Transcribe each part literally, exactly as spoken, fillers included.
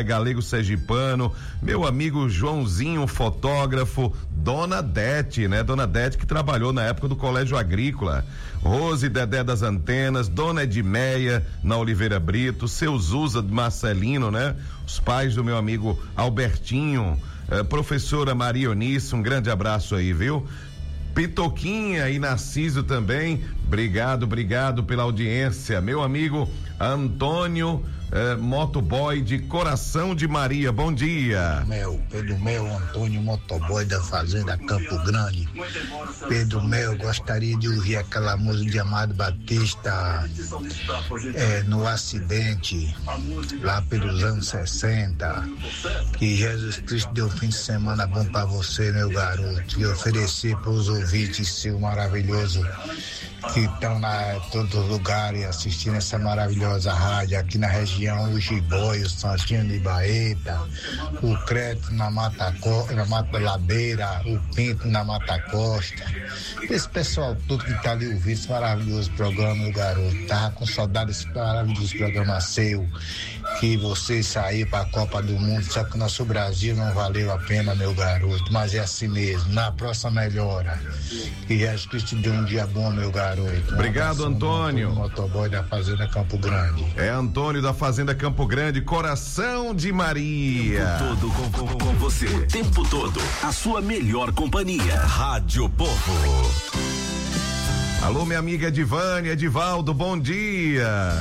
José, Galego Sergipano, meu amigo Joãozinho, fotógrafo, Dona Dete, né? Dona Dete que trabalhou na época do Colégio Agrícola, Rose Dedé das Antenas, Dona Edmeia na Oliveira Brito, seu Zusa Marcelino, né? Os pais do meu amigo Albertinho, eh, professora Maria Eunice, um grande abraço aí, viu? Pitoquinha e Narciso também, obrigado, obrigado pela audiência, meu amigo Antônio eh, Motoboy de Coração de Maria, bom dia. Meu, Pedro Mel, Antônio Motoboy da Fazenda Campo Grande. Pedro Mel, gostaria de ouvir aquela música de Amado Batista, é, no acidente, lá pelos anos sessenta. Que Jesus Cristo deu um fim de semana bom pra você, meu garoto, e oferecer pros ouvintes seu maravilhoso que estão na todos os lugares assistindo essa maravilhosa rádio aqui na região, o Gibói, o Santinho de Baeta, o Creto na Mata, na Mata Ladeira, o Pinto na Mata Costa, esse pessoal todo que tá ali ouvindo esse maravilhoso programa, meu garoto, tá com saudade desse maravilhoso programa seu, que você saiu pra Copa do Mundo, só que o nosso Brasil não valeu a pena, meu garoto, mas é assim mesmo, na próxima melhora, que Jesus Cristo deu um dia bom, meu garoto. Obrigado, Antônio. Motoboy da Fazenda Campo Grande. É Antônio da Fazenda Campo Grande, Coração de Maria. O tempo todo com, com, com você. O tempo todo. A sua melhor companhia. Rádio Povo. Alô, minha amiga Edivânia, Edivaldo, bom dia.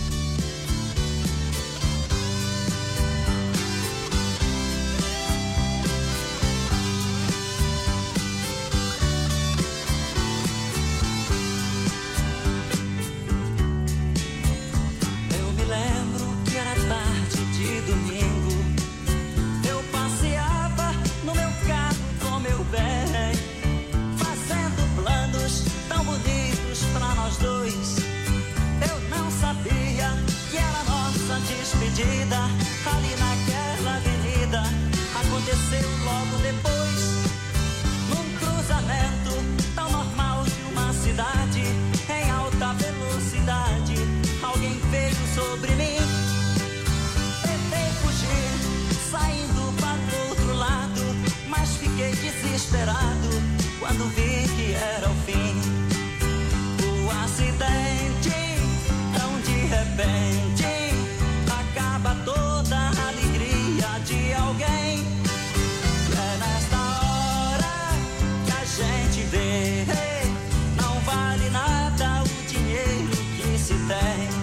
Ali naquela avenida, aconteceu logo depois, num cruzamento tão normal de uma cidade, em alta velocidade, alguém veio sobre mim. Tentei fugir, saindo para o outro lado, mas fiquei desesperado quando vi que era o fim. O acidente, tão de repente, acaba toda a alegria de alguém. É nesta hora que a gente vê, não vale nada o dinheiro que se tem.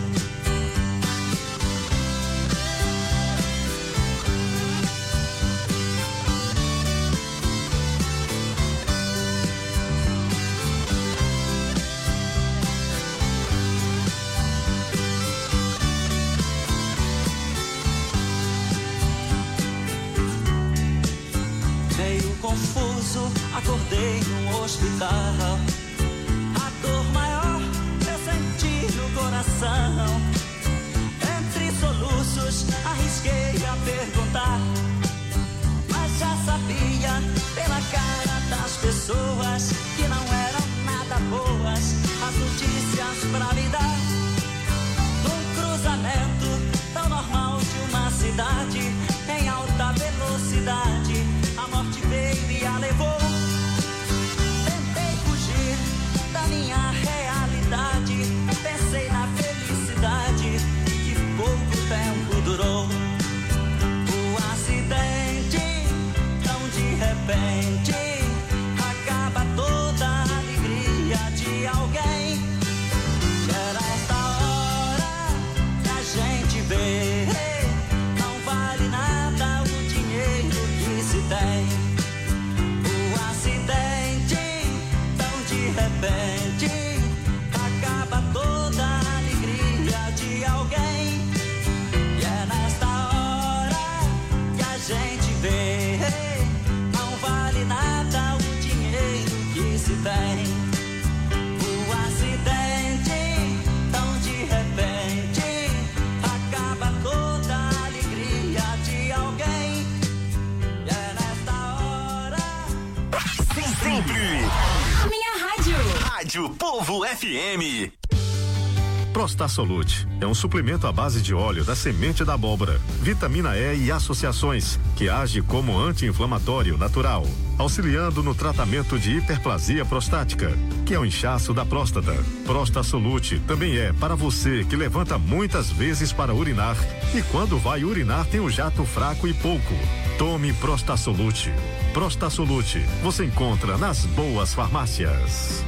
Confuso, acordei num hospital. A dor maior eu senti no coração. Entre soluços arrisquei a perguntar, mas já sabia pela cara das pessoas que não eram nada boas as notícias pra me dar. Num cruzamento tão normal de uma cidade, em alta velocidade, a morte veio e a levou. Tentei fugir da minha realidade, pensei na felicidade que pouco tempo durou. O acidente, tão de repente, acaba toda a alegria de alguém. E era esta hora que a gente vê, não vale nada o dinheiro que se tem. O acidente, tão de repente, acaba toda a alegria de alguém. E é nesta hora que a gente vê, não vale nada o dinheiro que se tem. O acidente, tão de repente, acaba toda a alegria de alguém. E é nesta hora. Sempre. A minha rádio. Rádio Povo F M. Prostasolute é um suplemento à base de óleo da semente da abóbora, vitamina E e associações, que age como anti-inflamatório natural, auxiliando no tratamento de hiperplasia prostática, que é o inchaço da próstata. Prostasolute também é para você que levanta muitas vezes para urinar e quando vai urinar tem o jato fraco e pouco. Tome Prostasolute. Prostasolute você encontra nas boas farmácias.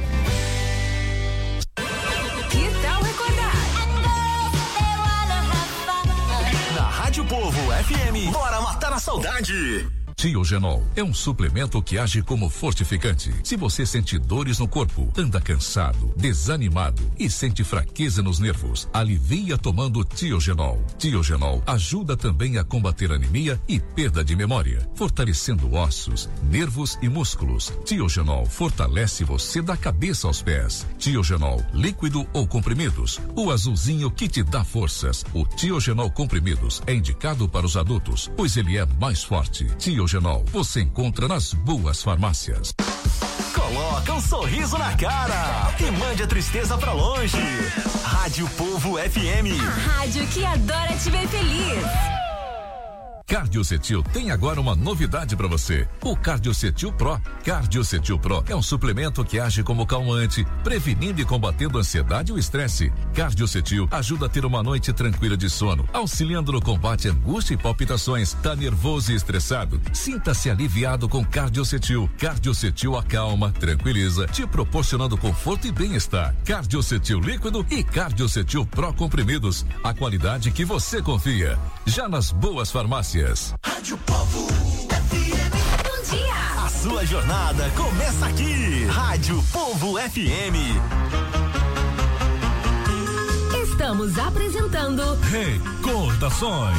Que tal recordar? Na Rádio Povo F M, bora matar a saudade. Tiogenol é um suplemento que age como fortificante. Se você sente dores no corpo, anda cansado, desanimado e sente fraqueza nos nervos, alivia tomando Tiogenol. Tiogenol ajuda também a combater anemia e perda de memória, fortalecendo ossos, nervos e músculos. Tiogenol fortalece você da cabeça aos pés. Tiogenol líquido ou comprimidos, o azulzinho que te dá forças. O Tiogenol comprimidos é indicado para os adultos, pois ele é mais forte. Tiogenol você encontra nas boas farmácias. Coloca um sorriso na cara e mande a tristeza pra longe. Rádio Povo F M. A rádio que adora te ver feliz. Cardiocetil tem agora uma novidade para você. O Cardiocetil Pro. Cardiocetil Pro é um suplemento que age como calmante, prevenindo e combatendo a ansiedade e o estresse. Cardiocetil ajuda a ter uma noite tranquila de sono, auxiliando no combate à angústia e palpitações. Tá nervoso e estressado? Sinta-se aliviado com Cardiocetil. Cardiocetil acalma, tranquiliza, te proporcionando conforto e bem-estar. Cardiocetil líquido e Cardiocetil Pro comprimidos. A qualidade que você confia. Já nas boas farmácias. Rádio Povo F M. Bom dia. A sua jornada começa aqui. Rádio Povo F M. Estamos apresentando Recordações.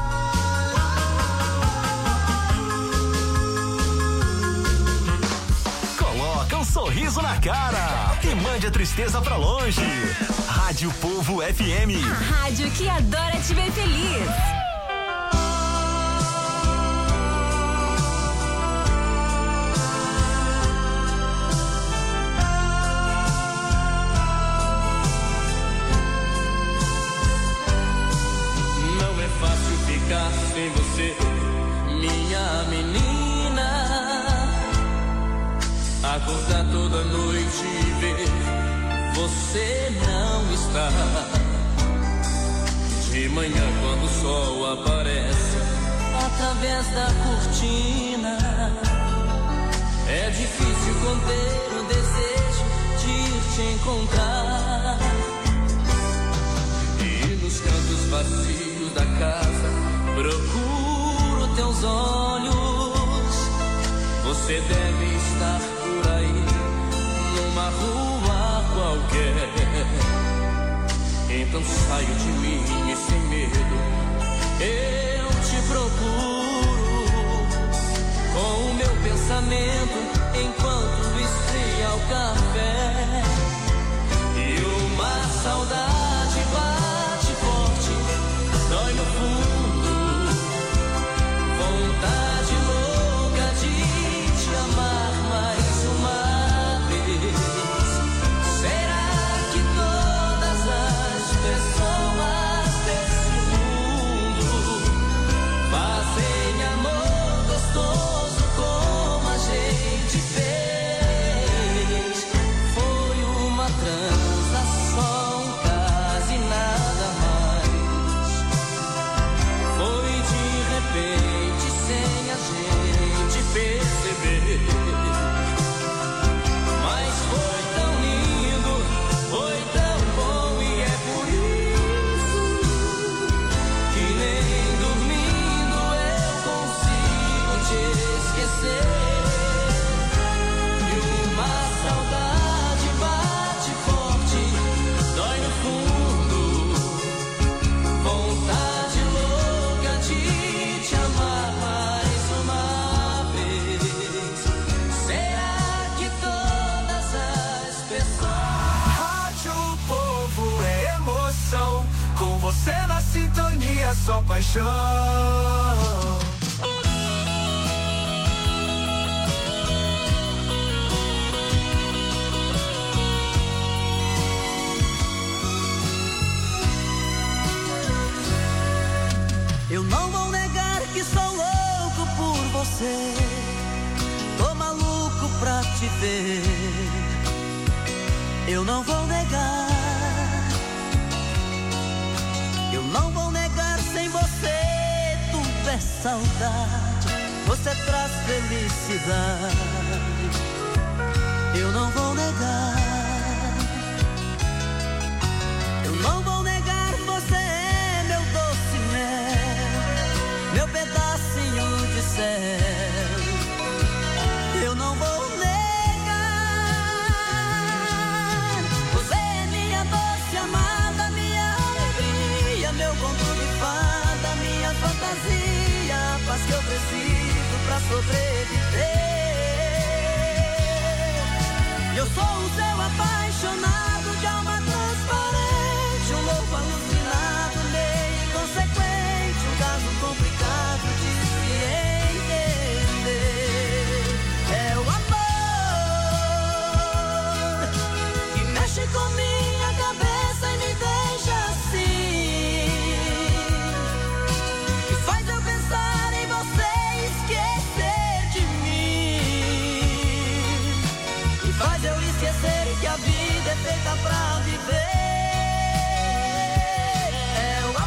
Coloca um sorriso na cara e mande a tristeza pra longe. Rádio Povo F M. A rádio que adora te ver feliz. Sem você, minha menina, acordar toda noite e ver você não está. De manhã quando o sol aparece através da cortina, é difícil conter o desejo de te encontrar. E nos cantos vazios da casa procuro teus olhos. Você deve estar por aí, numa rua qualquer. Então saio de mim e sem medo eu te procuro. Com o meu pensamento enquanto esfria o café. E uma saudade bate forte, dói no fundo. Vontade louca de te amar mais uma vez. Será que todas as pessoas desse mundo fazem amor gostoso como a gente fez? Foi uma transação, quase nada mais. Foi de repente, sem a gente perceber. Mas foi tão lindo, foi tão bom. E é por isso que nem dormindo eu consigo te esquecer. E uma saudade bate forte, dói no fundo. Vontade louca de te amar mais uma vez. Será que todas as pessoas... Rádio Povo é emoção, com você na sintonia, só paixão. viver. Eu não vou negar, eu não vou negar, sem você tudo é saudade, você traz felicidade. Eu não vou negar, eu não vou negar, você é meu doce mel, meu pedacinho de céu. Eu não vou negar, você é minha doce amada, minha alegria, meu conto de fada, minha fantasia, a paz que eu preciso pra sobreviver. Eu sou o seu apaixonado, de alma transparente, um louco alucinado, meio inconsequente, um caso complicado de se entender. É o amor que mexe com minha cabeça e me deixa assim, que faz eu pensar em você e esquecer de mim, que faz eu esquecer que a vida é feita pra viver. É o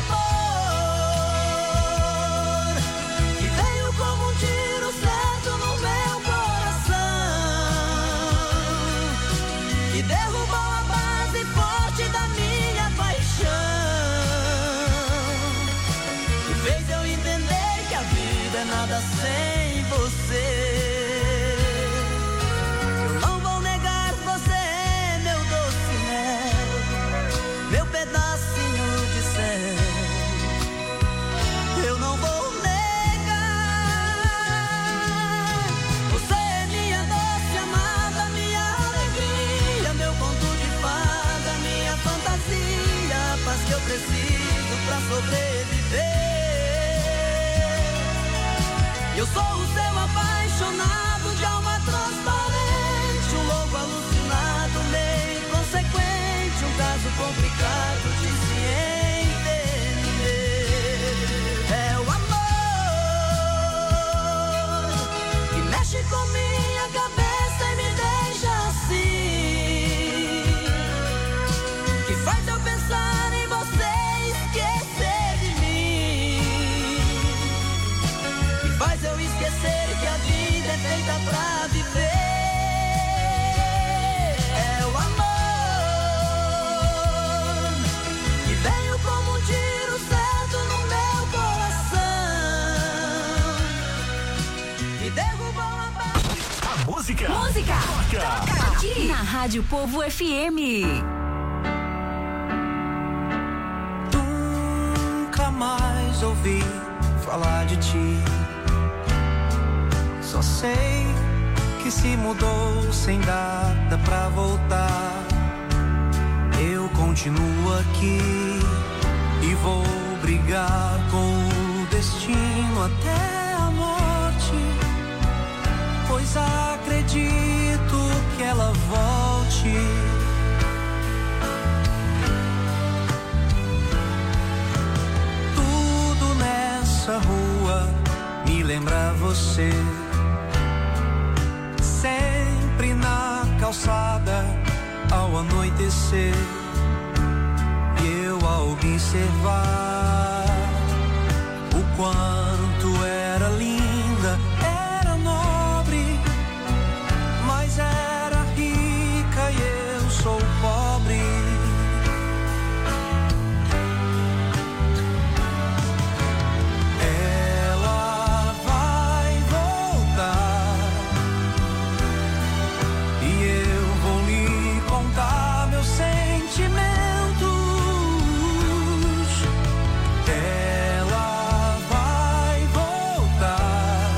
amor que veio como um tiro certo no meu coração, que derrubou a base forte da minha paixão, que fez eu entender que a vida é nada sem você. Eu não vou negar, você é meu doce mel, meu pedacinho de céu. Eu não vou negar, você é minha doce amada, minha alegria, meu conto de fada, minha fantasia, a paz que eu preciso pra sobreviver. Eu sou o seu apaixonado, de alma transparente, um louco alucinado, meio inconsequente, um caso complicado de se entender. É o amor que mexe com minha cabeça e me deixa assim, que faz eu pensar em você e esquecer de mim, que faz eu esquecer que a vida é feita pra viver. É o amor que veio como um tiro certo no meu coração, que derrubou a base. A música. Música. Toca. Aqui na Rádio Povo F M. Nunca mais ouvi falar de ti. Só sei que se mudou sem data pra voltar. Eu continuo aqui e vou brigar com o destino até a morte, pois acredito que ela volte. Tudo nessa rua me lembra você, sempre na calçada ao anoitecer. E eu a observar o quanto era linda, era nobre, mas era rica e eu sou pobre. Ela vai voltar e eu vou lhe contar meus sentimentos. Ela vai voltar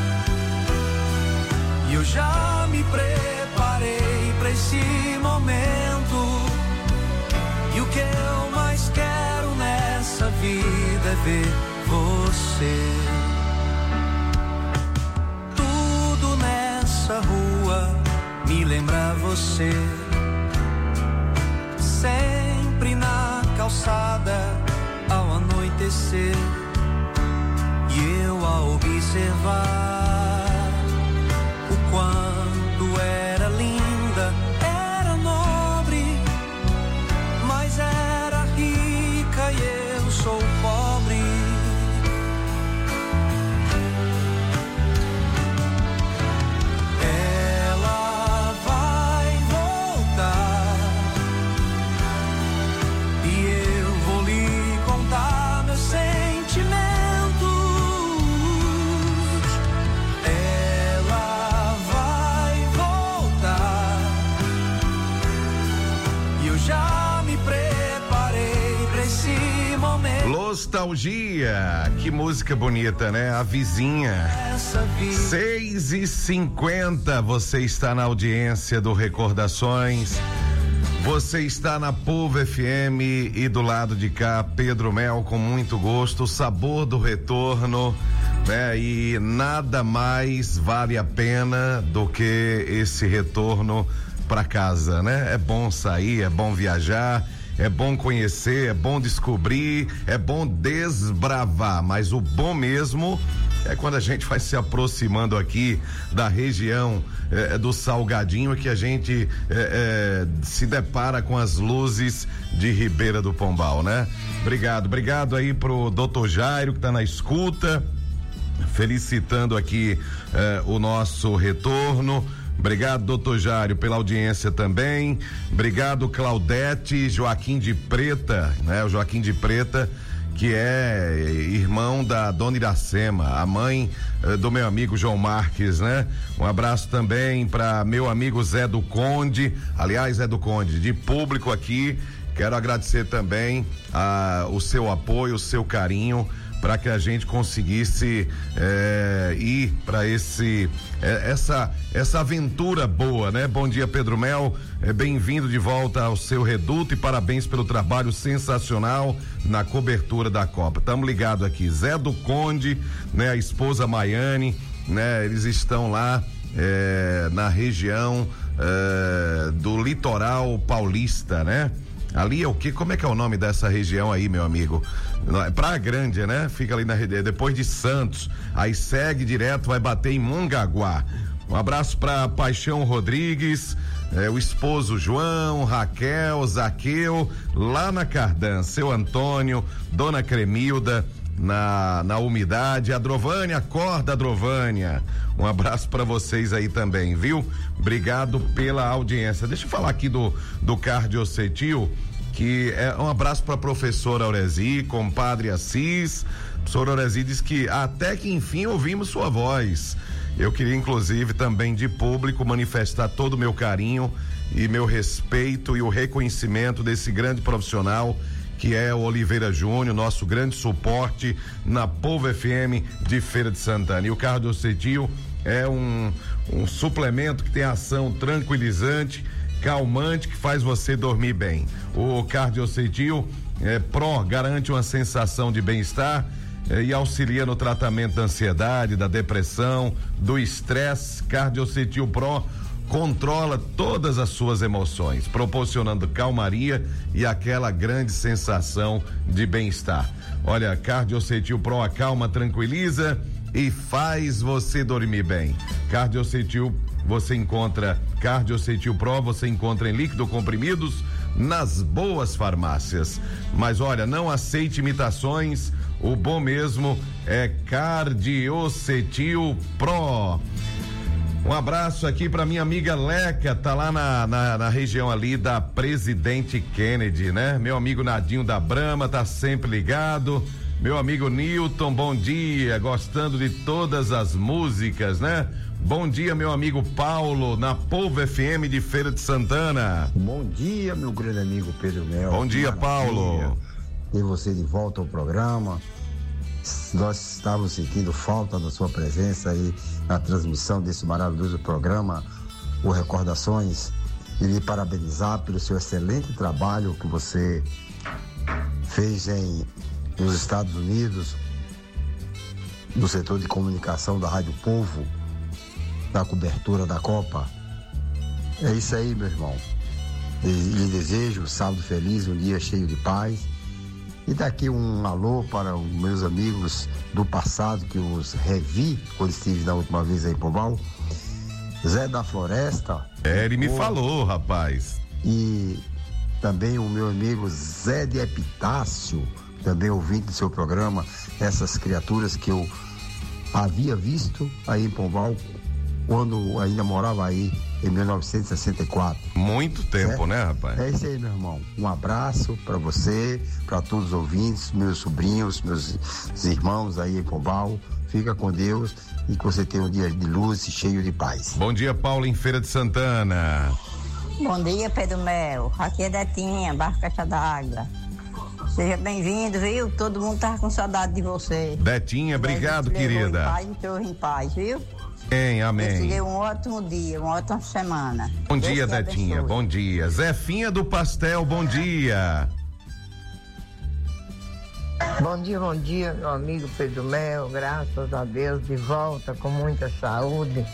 e eu já me preparei pra esse momento. E o que eu mais quero nessa vida é ver você. Tudo nessa rua me lembra você, sempre na calçada ao anoitecer. E eu a observar o quanto era Nostalgia, que música bonita, né? A vizinha. seis e cinquenta, você está na audiência do Recordações. Você está na Povo F M e do lado de cá, Pedro Mel, com muito gosto, o sabor do retorno, né? E nada mais vale a pena do que esse retorno para casa, né? É bom sair, é bom viajar, é bom conhecer, é bom descobrir, é bom desbravar, mas o bom mesmo é quando a gente vai se aproximando aqui da região eh, do Salgadinho, que a gente eh, eh, se depara com as luzes de Ribeira do Pombal, né? Obrigado, obrigado aí pro doutor Jairo que tá na escuta, felicitando aqui eh, o nosso retorno. Obrigado, doutor Jário, pela audiência também. Obrigado, Claudete, Joaquim de Preta, né? O Joaquim de Preta, que é irmão da dona Iracema, a mãe eh, do meu amigo João Marques, né? Um abraço também para meu amigo Zé do Conde, aliás, Zé do Conde, de público aqui, quero agradecer também a, o seu apoio, o seu carinho, para que a gente conseguisse é, ir para esse é, essa essa aventura boa, né? Bom dia, Pedro Mel, é, bem-vindo de volta ao seu reduto e parabéns pelo trabalho sensacional na cobertura da Copa. Estamos ligados aqui, Zé do Conde, né? A esposa Maiane, né? Eles estão lá é, na região é, do litoral paulista, né? Ali é o que? Como é que é o nome dessa região aí, meu amigo? Praia Grande, né? Fica ali na depois de Santos. Aí segue direto, vai bater em Mongaguá. Um abraço para Paixão Rodrigues, é, o esposo João, Raquel, Zaqueu, lá na Cardan, seu Antônio, Dona Cremilda, na, na umidade, a Drovânia, acorda a Drovânia. Um abraço para vocês aí também, viu? Obrigado pela audiência. Deixa eu falar aqui do, do Cardiocetil, que é um abraço para a professora Auresi, compadre Assis. A professora Auresi diz que até que enfim ouvimos sua voz. Eu queria, inclusive, também de público manifestar todo o meu carinho e meu respeito e o reconhecimento desse grande profissional que é o Oliveira Júnior, nosso grande suporte na Povo F M de Feira de Santana. E o Cardiocetil é um, um suplemento que tem ação tranquilizante, calmante, que faz você dormir bem. O Cardiocetil é, Pro garante uma sensação de bem-estar é, e auxilia no tratamento da ansiedade, da depressão, do estresse. Cardiocetil Pro controla todas as suas emoções, proporcionando calmaria e aquela grande sensação de bem-estar. Olha, Cardiocetil Pro acalma, tranquiliza e faz você dormir bem. Cardiocetil, você encontra Cardiocetil Pro, você encontra em líquido comprimidos nas boas farmácias. Mas olha, não aceite imitações, o bom mesmo é Cardiocetil Pro. Um abraço aqui para minha amiga Leca, tá lá na, na, na região ali da Presidente Kennedy, né? Meu amigo Nadinho da Brama tá sempre ligado. Meu amigo Newton, bom dia, gostando de todas as músicas, né? Bom dia, meu amigo Paulo, na Povo F M de Feira de Santana. Bom dia, meu grande amigo Pedro Mel. Bom dia, Paulo. E você de volta ao programa. Nós estávamos sentindo falta da sua presença aí na transmissão desse maravilhoso programa, o Recordações, e lhe parabenizar pelo seu excelente trabalho que você fez em, nos Estados Unidos, no setor de comunicação da Rádio Povo, na cobertura da Copa. É isso aí, meu irmão. Lhe desejo um sábado feliz, um dia cheio de paz. E daqui um alô para os meus amigos do passado, que eu os revi quando estive na última vez aí em Pombal. Zé da Floresta. É, ele me o... falou, rapaz. E também o meu amigo Zé de Epitácio, também ouvinte do seu programa, essas criaturas que eu havia visto aí em Pombal quando ainda morava aí em mil novecentos e sessenta e quatro. Muito tempo, certo? Né, rapaz? É isso aí, meu irmão. Um abraço para você, para todos os ouvintes, meus sobrinhos, meus irmãos aí em Pombal. Fica com Deus e que você tenha um dia de luz e cheio de paz. Bom dia, Paulo, em Feira de Santana. Bom dia, Pedro Mel. Aqui é Detinha, Barra Caixa d'Água. Seja bem-vindo, viu? Todo mundo tá com saudade de você. Betinha, obrigado, querida. Em paz, em paz, viu? Amém, amém. Deus te dê um ótimo dia, uma ótima semana. Bom Deus dia, Betinha, abençoe. Bom dia. Zefinha do Pastel, bom dia. Bom dia, bom dia, meu amigo Pedro Mel, graças a Deus, de volta com muita saúde.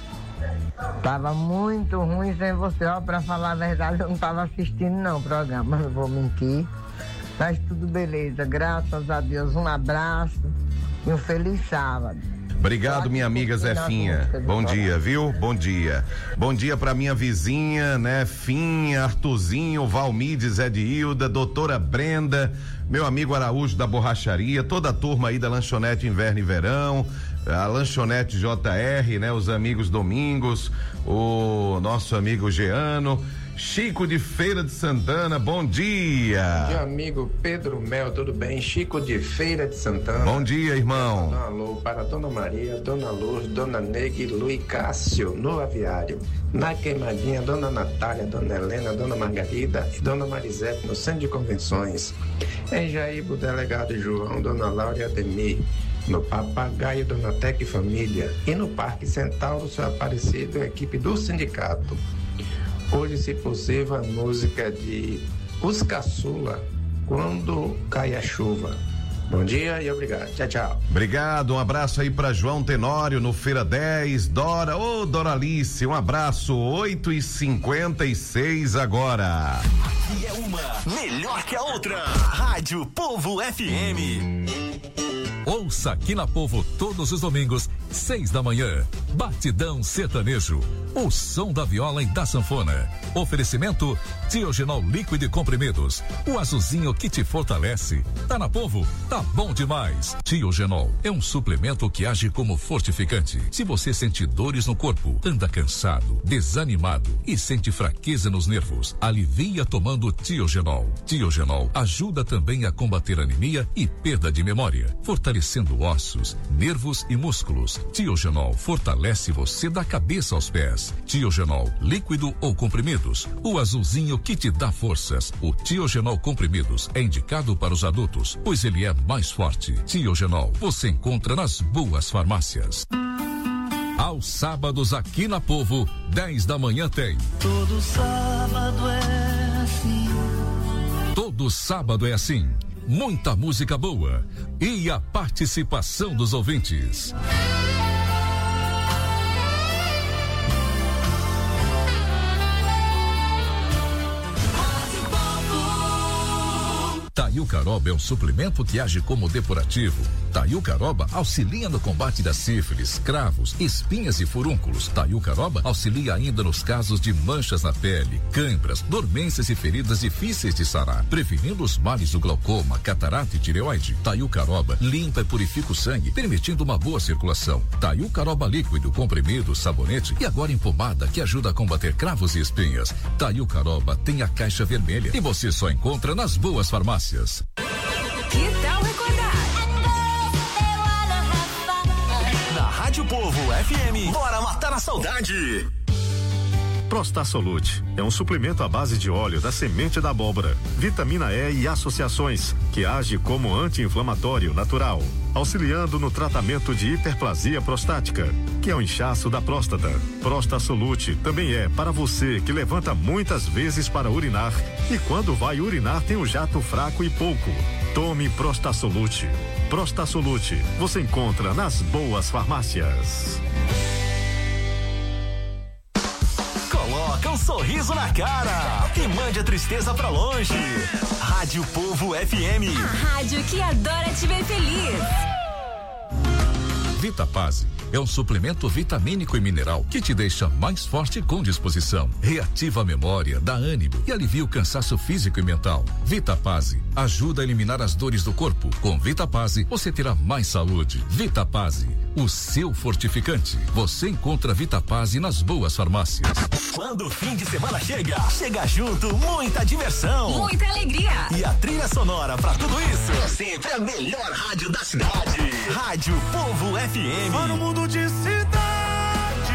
Tava muito ruim sem você, ó, pra falar a verdade, eu não tava assistindo não o programa, não vou mentir. Mas tudo beleza, graças a Deus, um abraço e um feliz sábado. Obrigado, minha amiga Zefinha. Bom dia, viu? Bom dia. Bom dia pra minha vizinha, né? Finha, Artuzinho, Valmide, Zé de Hilda, doutora Brenda, meu amigo Araújo da Borracharia, toda a turma aí da Lanchonete Inverno e Verão, a Lanchonete J R, né? Os amigos Domingos, o nosso amigo Geano, Chico de Feira de Santana, bom dia. Bom dia, amigo Pedro Mel, tudo bem? Chico de Feira de Santana. Bom dia, irmão. Um alô para Dona Maria, Dona Luz, Dona Negue, Luiz Cássio, no aviário. Na Queimadinha, Dona Natália, Dona Helena, Dona Margarida e Dona Marisete, no Centro de Convenções. Em Jaíbo, Delegado João, Dona Laura e Ademir. No Papagaio, Dona Teca e Família. E no Parque Centauro, Seu Aparecido, a equipe do sindicato. Hoje, se possível, a música de Os Caçula, Quando Cai a Chuva. Bom dia e obrigado. Tchau, tchau. Obrigado, um abraço aí pra João Tenório no Feira dez, Dora, ô oh, Doralice, um abraço, oito e cinquenta e seis agora. Aqui é uma melhor que a outra. Rádio Povo F M. Ouça aqui na Povo todos os domingos, seis da manhã. Batidão Sertanejo. O som da viola e da sanfona. Oferecimento Tiogenol líquido e comprimidos. O azulzinho que te fortalece. Tá na Povo? Tá bom demais. Tiogenol é um suplemento que age como fortificante. Se você sente dores no corpo, anda cansado, desanimado e sente fraqueza nos nervos, alivia tomando Tiogenol. Tiogenol ajuda também a combater anemia e perda de memória, fortalecendo ossos, nervos e músculos. Tiogenol fortalece você da cabeça aos pés. Tiogenol, líquido ou comprimidos. O azulzinho que te dá forças. O Tiogenol comprimidos é indicado para os adultos, pois ele é mais forte. Tiogenol, você encontra nas boas farmácias. Aos sábados aqui na Povo, dez da manhã tem. Todo sábado é assim. Todo sábado é assim. Muita música boa e a participação dos ouvintes. Taiucaroba é um suplemento que age como depurativo. Taiucaroba auxilia no combate da sífilis, cravos, espinhas e furúnculos. Taiucaroba auxilia ainda nos casos de manchas na pele, câimbras, dormências e feridas difíceis de sarar, prevenindo os males do glaucoma, catarata e tireoide. Taiucaroba limpa e purifica o sangue, permitindo uma boa circulação. Taiucaroba líquido, comprimido, sabonete e agora em pomada que ajuda a combater cravos e espinhas. Taiucaroba tem a caixa vermelha e você só encontra nas boas farmácias. Que tal recordar? Na Rádio Povo F M, bora matar a saudade. Prostasolute é um suplemento à base de óleo da semente da abóbora, vitamina E e associações, que age como anti-inflamatório natural, auxiliando no tratamento de hiperplasia prostática, que é o inchaço da próstata. Prostasolute também é para você que levanta muitas vezes para urinar e quando vai urinar tem um jato fraco e pouco. Tome Prostasolute. Prostasolute você encontra nas boas farmácias. Coloca um sorriso na cara e mande a tristeza pra longe. Rádio Povo F M. A rádio que adora te ver feliz. Vitapase é um suplemento vitamínico e mineral que te deixa mais forte e com disposição. Reativa a memória, dá ânimo e alivia o cansaço físico e mental. Vitapase ajuda a eliminar as dores do corpo. Com Vitapase você terá mais saúde. Vitapase, o seu fortificante. Você encontra Vitapase nas boas farmácias. Quando o fim de semana chega, chega junto muita diversão, muita alegria e a trilha sonora pra tudo isso é sempre a melhor rádio da cidade. Rádio Povo F M. Só no mundo de cidade,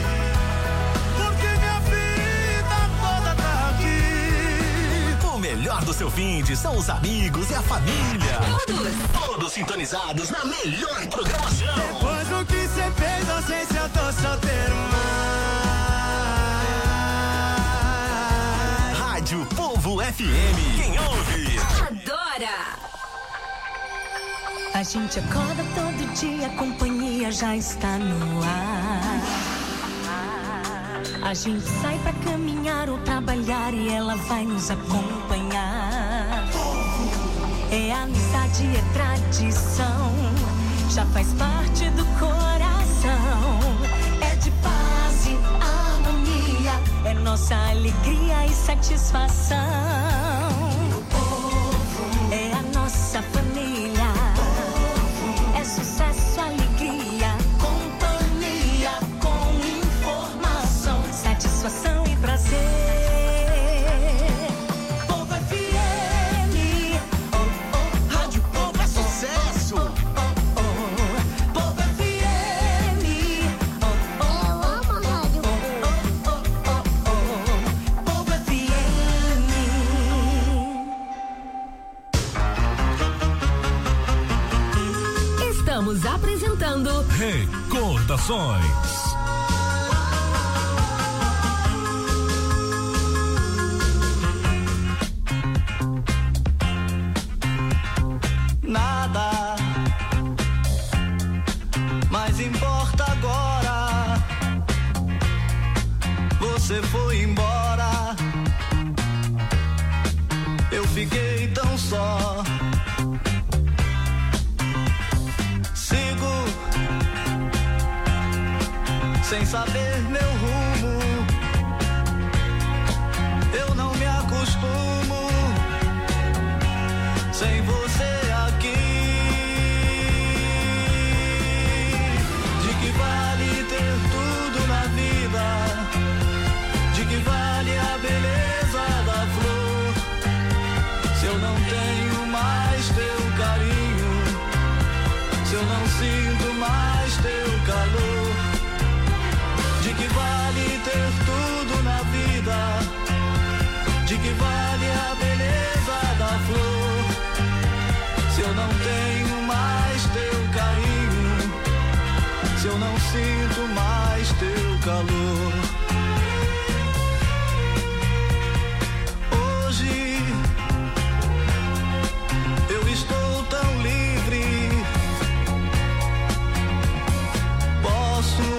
porque minha vida toda tá aqui. O melhor melhor do seu finde são os amigos e a família. Todos. Todos sintonizados na melhor programação. Depois do que você fez, não sei se eu tô solteiro mais. Rádio Povo F M. Quem ouve? Adora. A gente acorda todo dia, a companhia já está no ar. A gente sai pra caminhar ou trabalhar e ela vai nos acompanhar. É amizade, é tradição, já faz parte do coração. É de paz e harmonia, é nossa alegria e satisfação. É a nossa família, é sucesso, alegria, companhia, com informação, satisfação e prazer. Povo F M, oh, oh, Rádio Povo é sucesso. Oh, oh, oh, Povo F M, oh, oh, eu amo a rádio. Oh, oh, oh, oh, oh, Povo F M. Estamos apresentando Recordações. Nada mais importa agora. Você foi embora, eu fiquei tão só. Sigo sem saber meu rumo. Eu não me acostumo sem você aqui. De que vale ter tudo na vida? De que vale a beleza da flor? Se eu não tenho mais teu carinho, se eu não sinto mais teu calor. De que vale ter tudo na vida? De que vale a beleza da flor? Se eu não tenho mais teu carinho, se eu não sinto mais teu calor. Hoje eu estou tão livre, posso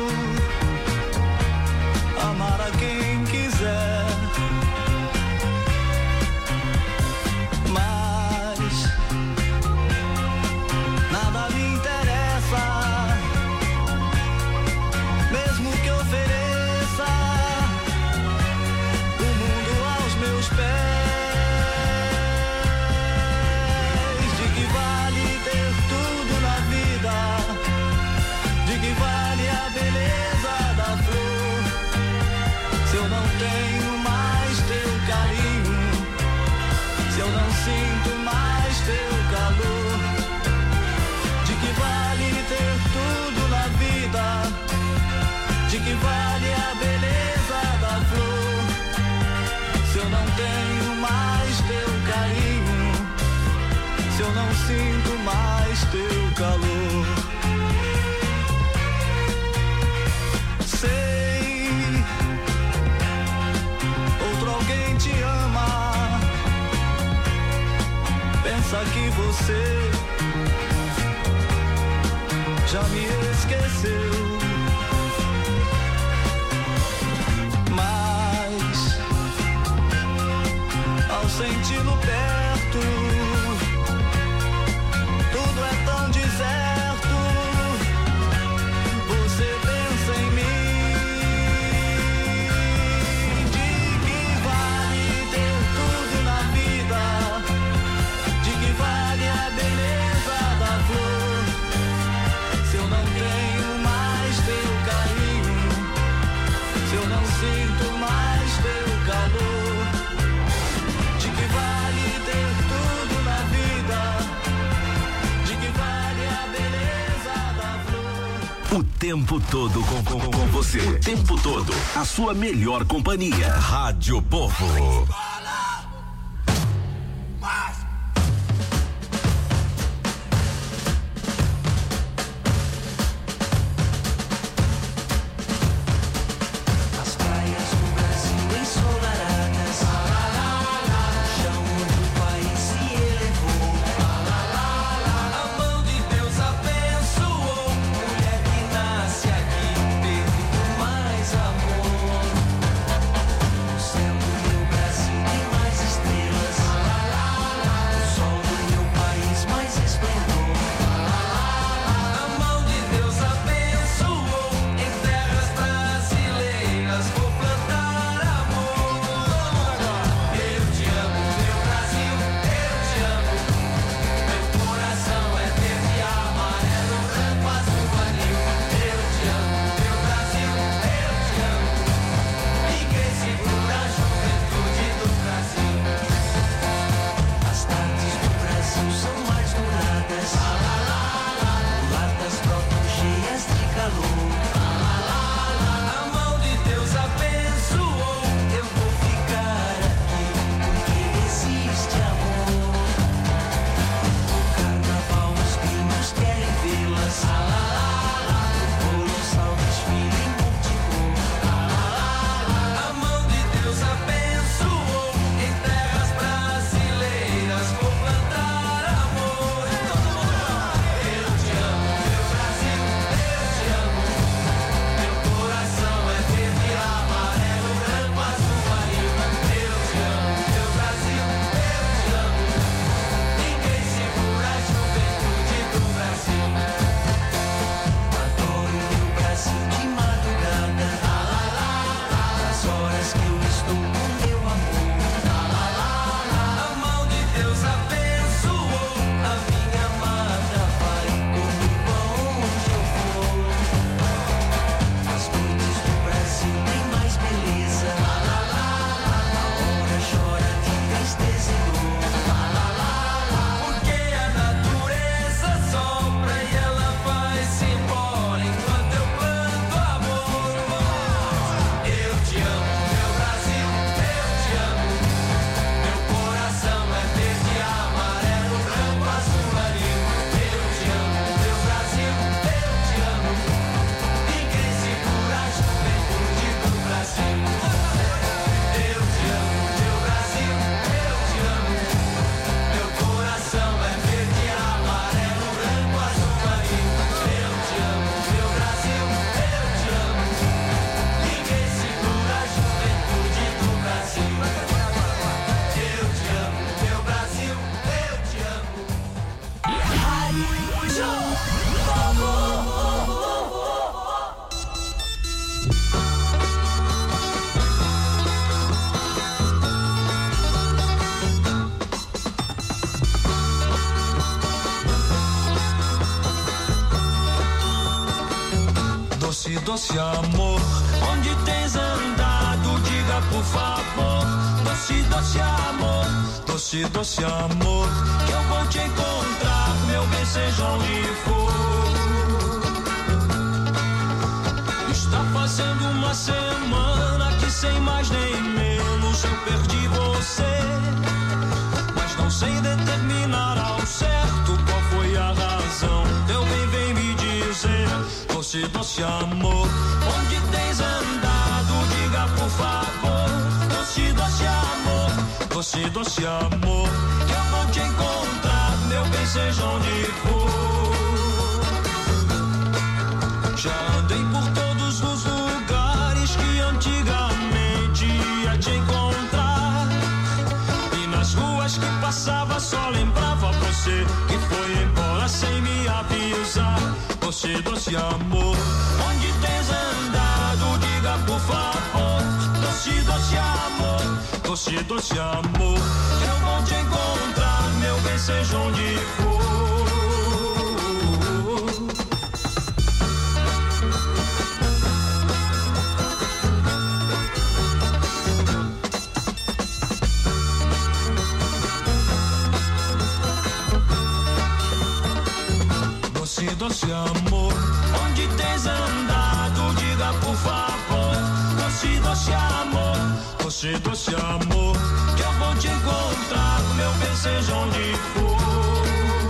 amar a quem quiser, mas nada me interessa, mesmo que ofereça o mundo aos meus pés. De que vale ter tudo na vida? De que vale a beleza da flor? Se eu não tenho mais teu carinho, se eu não sinto mais teu calor. De que vale ter tudo na vida? De que vale a beleza da flor? Se eu não tenho mais teu carinho, se eu não sinto mais teu calor. Sei, outro alguém te ama, pensa que você já me esqueceu. Mas ao senti-lo perto, tudo é tão deserto. Você pensa em mim. De que vale ter tudo na vida? De que vale a beleza da flor? Se eu não tenho mais teu carinho, se eu não sinto mais teu calor. De que vale ter tudo na vida? De que vale a beleza da flor? O tempo todo com, com, com você. O tempo todo. A sua melhor companhia. Rádio Povo. Doce, doce amor, onde tens andado, diga por favor. Doce, doce amor, doce, doce amor, que eu vou te encontrar, meu bem, seja onde for. Está fazendo uma semana que sem mais nem menos eu perdi você, mas não sei determinar ao certo qual foi a razão. Teu bem vem me dizer, doce, doce amor, onde tens andado, diga por favor. Doce, doce amor, doce, doce amor, que eu vou te encontrar, meu bem, seja onde for. Já andei por todos os lugares que antigamente ia te encontrar, e nas ruas que passava só lembrava você, que foi embora sem me avisar. Doce, doce amor, onde tens andado, diga por favor. Doce, doce amor, doce, doce amor, eu vou te encontrar, meu bem, seja onde for. Doce, doce amor, onde tens andado, diga por favor. Doce, doce amor, doce, doce amor, que eu vou te encontrar, meu bem, seja onde for.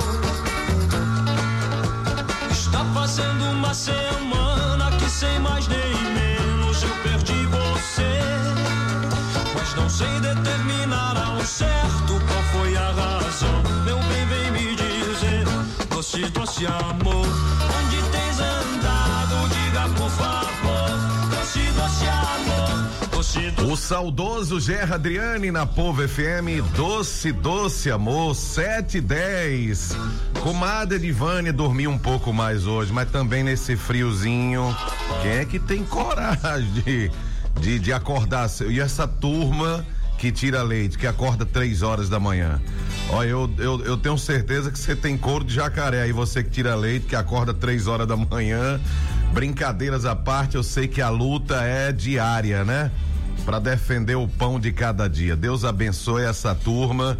Está fazendo uma semana que sem mais nem menos eu perdi você, mas não sei determinar ao certo qual foi a razão. Meu bem, vem me dizer, doce, doce amor, onde tens andado, diga por favor. Doce, doce amor, doce, doce. O saudoso Gerra Adriane na Povo F M, doce, doce amor, sete e dez. Comadre Edivânia dormiu um pouco mais hoje, mas também nesse friozinho, quem é que tem coragem de, de, de acordar? E essa turma que tira leite, que acorda três horas da manhã. Olha, eu, eu, eu tenho certeza que você tem couro de jacaré aí, você que tira leite, que acorda três horas da manhã. Brincadeiras à parte, eu sei que a luta é diária, né? Para defender o pão de cada dia. Deus abençoe essa turma,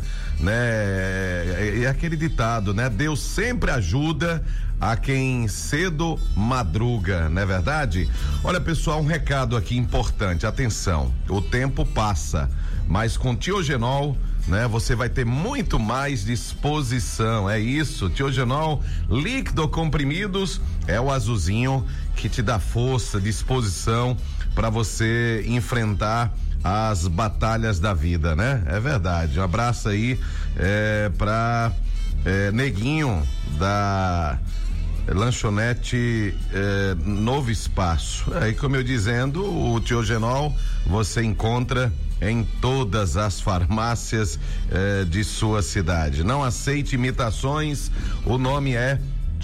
né? E aquele ditado, né? Deus sempre ajuda a quem cedo madruga, não é verdade? Olha, pessoal, um recado aqui importante, atenção, o tempo passa, mas com Tiogenol, né, você vai ter muito mais disposição, é isso, Tiogenol líquido comprimidos é o azulzinho que te dá força, disposição para você enfrentar as batalhas da vida, né? É verdade. Um abraço aí é, para é, Neguinho da lanchonete é, Novo Espaço. Aí, como eu dizendo, o Tiogenol você encontra em todas as farmácias eh, de sua cidade. Não aceite imitações, o nome é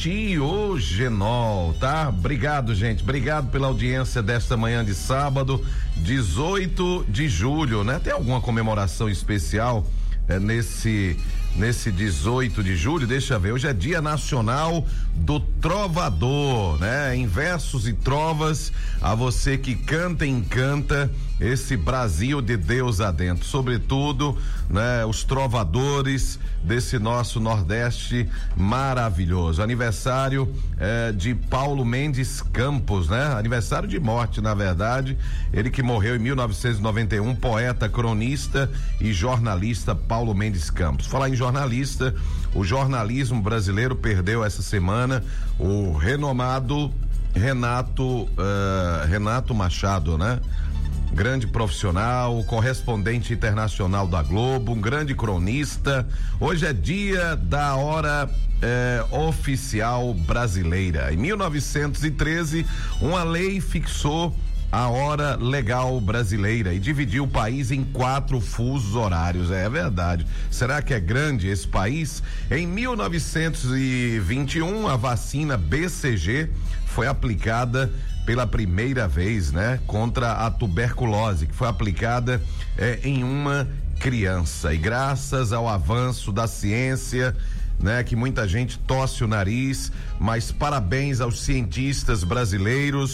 Tiogenol, tá? Obrigado, gente, obrigado pela audiência desta manhã de sábado, dezoito de julho, né? Tem alguma comemoração especial eh, nesse nesse dezoito de julho? Deixa eu ver, hoje é Dia Nacional do Trovador, né? Em versos e trovas, a você que canta e encanta esse Brasil de Deus adentro, sobretudo, né, os trovadores desse nosso Nordeste maravilhoso. Aniversário eh, de Paulo Mendes Campos, né? Aniversário de morte, na verdade, ele que morreu em mil novecentos e noventa e um, poeta, cronista e jornalista Paulo Mendes Campos. Falar em jornalista, o jornalismo brasileiro perdeu essa semana o renomado Renato uh, Renato Machado, né? Grande profissional, correspondente internacional da Globo, um grande cronista. Hoje é dia da hora eh, oficial brasileira. Em mil novecentos e treze, uma lei fixou a hora legal brasileira e dividiu o país em quatro fusos horários. É verdade. Será que é grande esse país? Em mil novecentos e vinte e um, a vacina B C G foi aplicada pela primeira vez, né? Contra a tuberculose, que foi aplicada eh, em uma criança. E graças ao avanço da ciência, né? Que muita gente torce o nariz, mas parabéns aos cientistas brasileiros,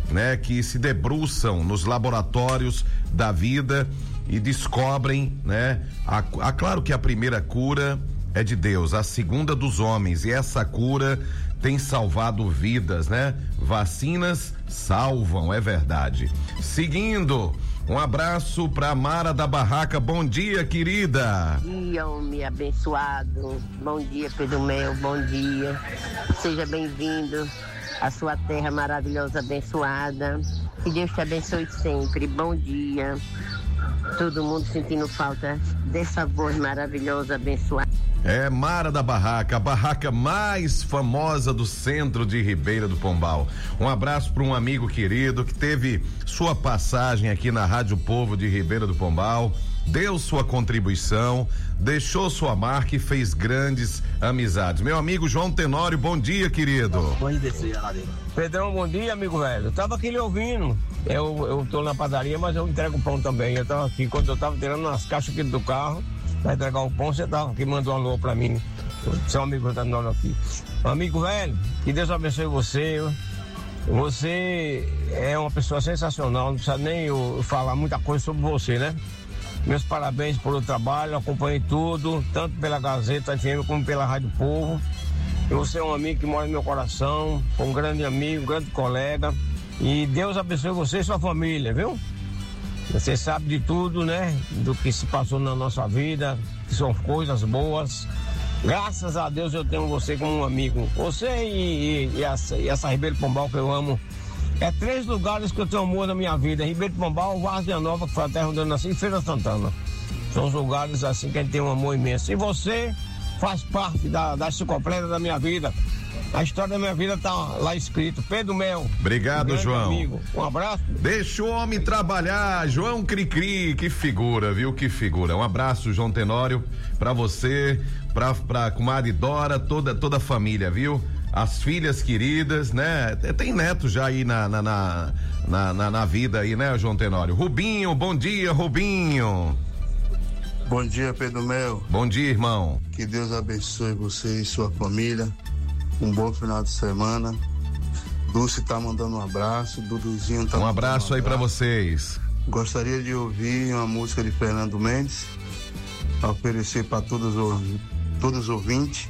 né, que se debruçam nos laboratórios da vida e descobrem, né, a, a, claro que a primeira cura é de Deus, a segunda dos homens, e essa cura tem salvado vidas, né? Vacinas salvam, é verdade. Seguindo, um abraço pra Mara da Barraca. Bom dia, querida. Bom dia, homem abençoado. Bom dia, Pedro Mel. Bom dia. Seja bem-vindo à sua terra maravilhosa, abençoada. Que Deus te abençoe sempre. Bom dia. Todo mundo sentindo falta dessa voz maravilhosa, abençoada. É Mara da Barraca, a barraca mais famosa do centro de Ribeira do Pombal. Um abraço para um amigo querido que teve sua passagem aqui na Rádio Povo de Ribeira do Pombal, deu sua contribuição, deixou sua marca e fez grandes amizades. Meu amigo João Tenório, bom dia, querido. Bom dia, Pedrão, bom dia, amigo velho. Eu tava aqui lhe ouvindo. Eu, eu tô na padaria, mas eu entrego pão também. Eu tava aqui, quando eu tava tirando as caixas aqui do carro pra entregar o pão, você tava aqui, mandou um alô pra mim. Seu amigo tá andando aqui. Amigo velho, que Deus abençoe você. Você é uma pessoa sensacional, não precisa nem eu falar muita coisa sobre você, né? Meus parabéns pelo trabalho, acompanhei tudo, tanto pela Gazeta F M como pela Rádio Povo. Você é um amigo que mora no meu coração, um grande amigo, um grande colega. E Deus abençoe você e sua família, viu? Você sabe de tudo, né? Do que se passou na nossa vida, que são coisas boas. Graças a Deus eu tenho você como um amigo. Você e, e, e, essa, e essa Ribeiro Pombal que eu amo. É três lugares que eu tenho amor na minha vida: Ribeiro Pombal, Várzea Nova, que foi a terra onde eu nasci, e Feira Santana. São os lugares assim que a gente tem um amor imenso. E você faz parte da, da completa da minha vida. A história da minha vida tá lá escrito. Pedro Mel. Obrigado, um João. Amigo. Um abraço. Deixa o homem trabalhar. João Cricri, que figura, viu? Que figura. Um abraço, João Tenório, pra você, pra, pra comadre Dora, toda, toda a família, viu? As filhas queridas, né? Tem neto já aí na, na, na, na, na, na vida aí, né, João Tenório? Rubinho, bom dia, Rubinho. Bom dia, Pedro Mel. Bom dia, irmão. Que Deus abençoe você e sua família. Um bom final de semana. Dulce tá mandando um abraço, Duduzinho tá Um abraço um aí para vocês. Gostaria de ouvir uma música de Fernando Mendes, a oferecer para todos os, todos os ouvintes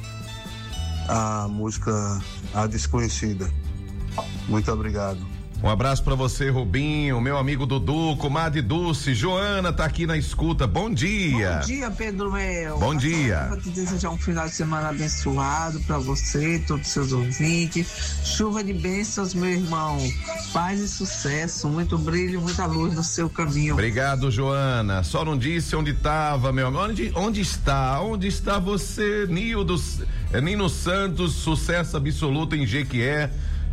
a música A Desconhecida. Muito obrigado. Um abraço pra você, Rubinho, meu amigo Dudu, comadre Dulce, Joana tá aqui na escuta, bom dia. Bom dia, Pedro Mel. Bom dia. Vou te desejar um final de semana abençoado pra você, todos os seus ouvintes. Chuva de bênçãos, meu irmão. Paz e sucesso, muito brilho, muita luz no seu caminho. Obrigado, Joana. Só não disse onde tava, meu amigo. Onde, onde está? Onde está você, Nildo, Nino Santos, sucesso absoluto em Jequié,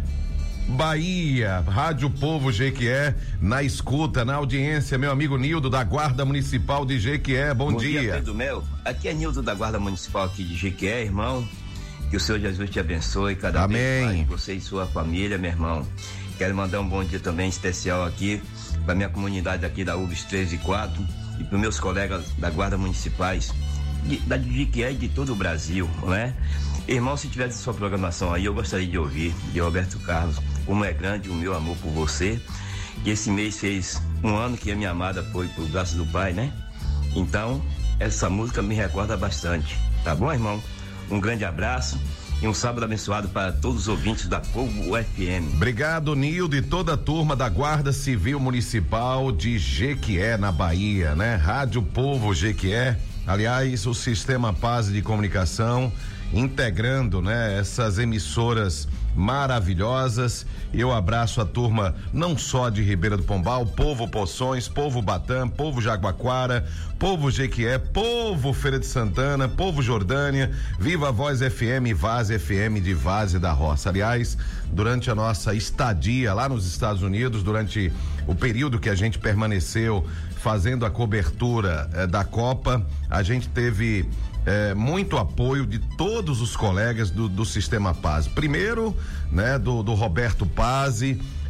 Bahia, Rádio Povo Jequié, na escuta, na audiência, meu amigo Nildo da Guarda Municipal de Jequié, bom, bom dia. Bom dia, Pedro Mel, aqui é Nildo da Guarda Municipal aqui de Jequié, irmão, que o Senhor Jesus te abençoe cada Amém. vez mais, você e sua família, meu irmão. Quero mandar um bom dia também especial aqui para minha comunidade aqui da U B S três e quatro e para meus colegas da Guarda Municipais de, da Jequié e de todo o Brasil, não é? Irmão, se tivesse sua programação aí, eu gostaria de ouvir de Roberto Carlos, Como é Grande o Meu Amor por Você, que esse mês fez um ano que a minha amada foi pro braço do pai, né? Então, essa música me recorda bastante, tá bom, irmão? Um grande abraço e um sábado abençoado para todos os ouvintes da Povo F M. Obrigado, Nildo, e toda a turma da Guarda Civil Municipal de Jequié, na Bahia, né? Rádio Povo Jequié, aliás, o Sistema Paz de Comunicação, integrando, né, essas emissoras maravilhosas. Eu abraço a turma não só de Ribeira do Pombal, Povo Poções, Povo Batã, Povo Jaguaquara, Povo Jequié, Povo Feira de Santana, Povo Jordânia, Viva Voz F M, Vaz F M de Várzea da Roça. Aliás, durante a nossa estadia lá nos Estados Unidos, durante o período que a gente permaneceu fazendo a cobertura eh, da Copa, a gente teve É, muito apoio de todos os colegas do, do Sistema Paz. Primeiro, né, do, do Roberto Pazzi,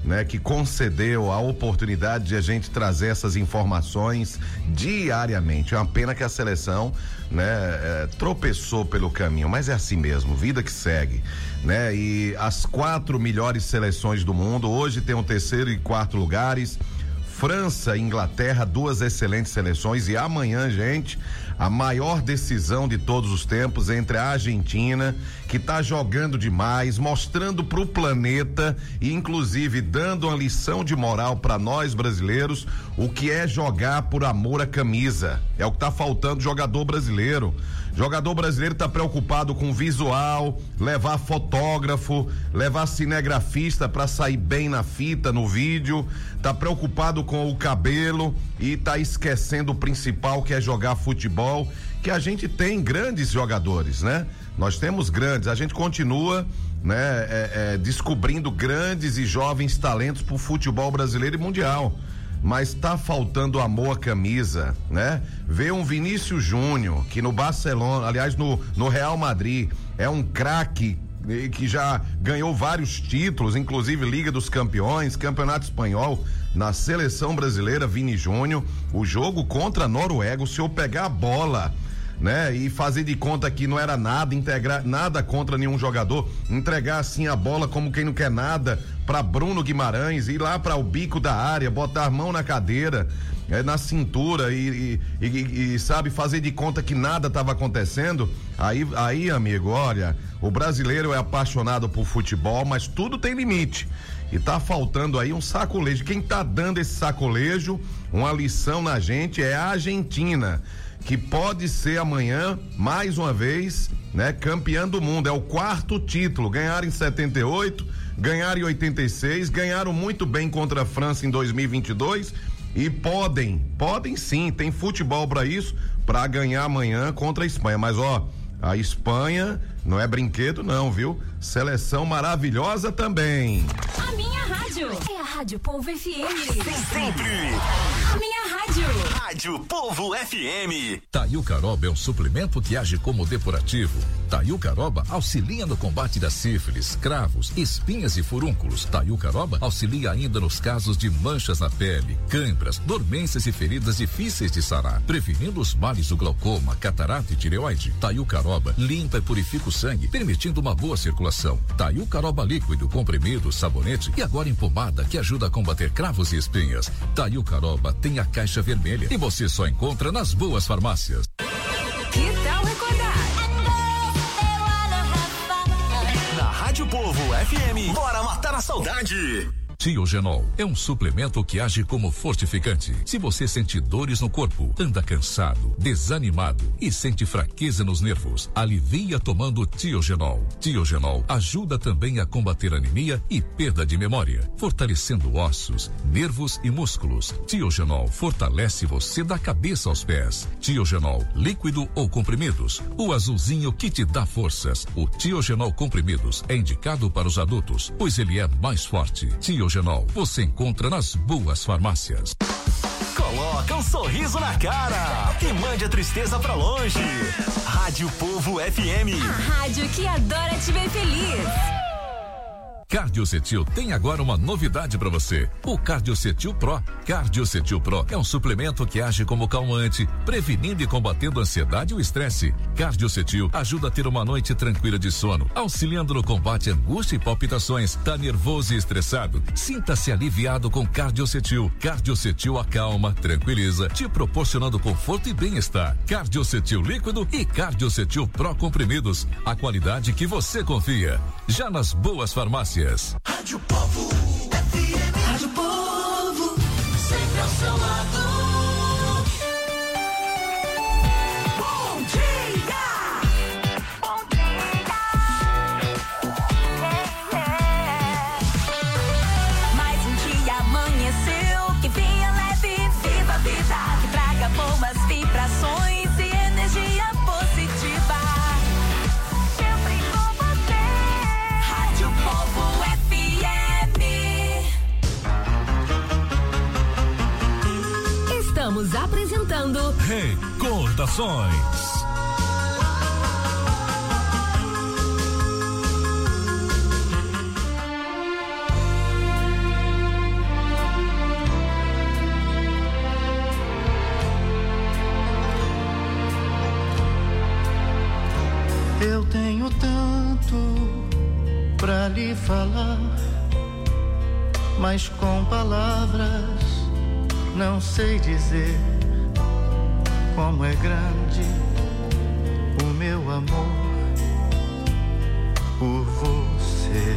né, que concedeu a oportunidade de a gente trazer essas informações diariamente. É uma pena que a seleção, né, é, tropeçou pelo caminho, mas é assim mesmo, vida que segue, né? E as quatro melhores seleções do mundo hoje tem o terceiro e quarto lugares. França e Inglaterra, duas excelentes seleções, e amanhã, gente, a maior decisão de todos os tempos entre a Argentina, que tá jogando demais, mostrando pro planeta e inclusive dando uma lição de moral para nós brasileiros, o que é jogar por amor à camisa. É o que tá faltando jogador brasileiro. Jogador brasileiro tá preocupado com visual, levar fotógrafo, levar cinegrafista para sair bem na fita, no vídeo, tá preocupado com o cabelo e tá esquecendo o principal, que é jogar futebol, que a gente tem grandes jogadores, né? Nós temos grandes, a gente continua, né, é, é, descobrindo grandes e jovens talentos pro futebol brasileiro e mundial. Mas tá faltando amor à camisa, né? Ver um Vinícius Júnior, que no Barcelona, aliás, no, no Real Madrid, é um craque que já ganhou vários títulos, inclusive Liga dos Campeões, Campeonato Espanhol, na seleção brasileira, Vini Júnior, o jogo contra a Noruega, o senhor pegar a bola, né? E fazer de conta que não era nada, integrar nada contra nenhum jogador, entregar assim a bola como quem não quer nada para Bruno Guimarães, ir lá para o bico da área, botar a mão na cadeira, é, na cintura e, e, e, e sabe, fazer de conta que nada estava acontecendo. Aí, aí, amigo, olha, o brasileiro é apaixonado por futebol, mas tudo tem limite. E tá faltando aí um sacolejo. Quem tá dando esse sacolejo, uma lição na gente, é a Argentina, que pode ser amanhã, mais uma vez, né, campeã do mundo. É o quarto título. Ganharam em setenta e oito, ganharam em oitenta e seis, ganharam muito bem contra a França em dois mil e vinte e dois e podem, podem sim, tem futebol para isso, para ganhar amanhã contra a Espanha. Mas ó, a Espanha não é brinquedo não, viu? Seleção maravilhosa também. A minha rádio é a Rádio Povo F M. Sempre. A minha rádio. Rádio Povo F M. Taiucaroba é um suplemento que age como depurativo. Taiucaroba auxilia no combate da sífilis, cravos, espinhas e furúnculos. Taiucaroba auxilia ainda nos casos de manchas na pele, câimbras, dormências e feridas difíceis de sarar, prevenindo os males do glaucoma, catarata e tireoide. Taiucaroba limpa e purifica o sangue, permitindo uma boa circulação. Taiucaroba líquido, comprimido, sabonete e agora em pomada, que ajuda a combater cravos e espinhas. Taiucaroba tem a caixa vermelha e você só encontra nas boas farmácias. Que tal recordar? Na Rádio Povo F M, bora matar a saudade. Tiogenol é um suplemento que age como fortificante. Se você sente dores no corpo, anda cansado, desanimado e sente fraqueza nos nervos, alivia tomando Tiogenol. Tiogenol ajuda também a combater anemia e perda de memória, fortalecendo ossos, nervos e músculos. Tiogenol fortalece você da cabeça aos pés. Tiogenol líquido ou comprimidos, o azulzinho que te dá forças. O Tiogenol comprimidos é indicado para os adultos, pois ele é mais forte. Tiogenol você encontra nas boas farmácias. Coloca um sorriso na cara e mande a tristeza pra longe. Rádio Povo F M. A rádio que adora te ver feliz. Cardiocetil tem agora uma novidade para você. O Cardiocetil Pro. Cardiocetil Pro é um suplemento que age como calmante, prevenindo e combatendo a ansiedade e o estresse. Cardiocetil ajuda a ter uma noite tranquila de sono, auxiliando no combate à angústia e palpitações. Tá nervoso e estressado? Sinta-se aliviado com Cardiocetil. Cardiocetil acalma, tranquiliza, te proporcionando conforto e bem-estar. Cardiocetil líquido e Cardiocetil Pro comprimidos. A qualidade que você confia. Já nas boas farmácias. Rádio Povo F M. Rádio Povo, sempre ao seu lado. Bom dia! Bom dia! Mais um dia amanheceu, que vinha leve, viva a vida, que traga boas vibrações e energia positiva. Sempre com você. Rádio Povo F M. Estamos apresentando Recordações. pra lhe falar, mas com palavras não sei dizer como é grande o meu amor por você.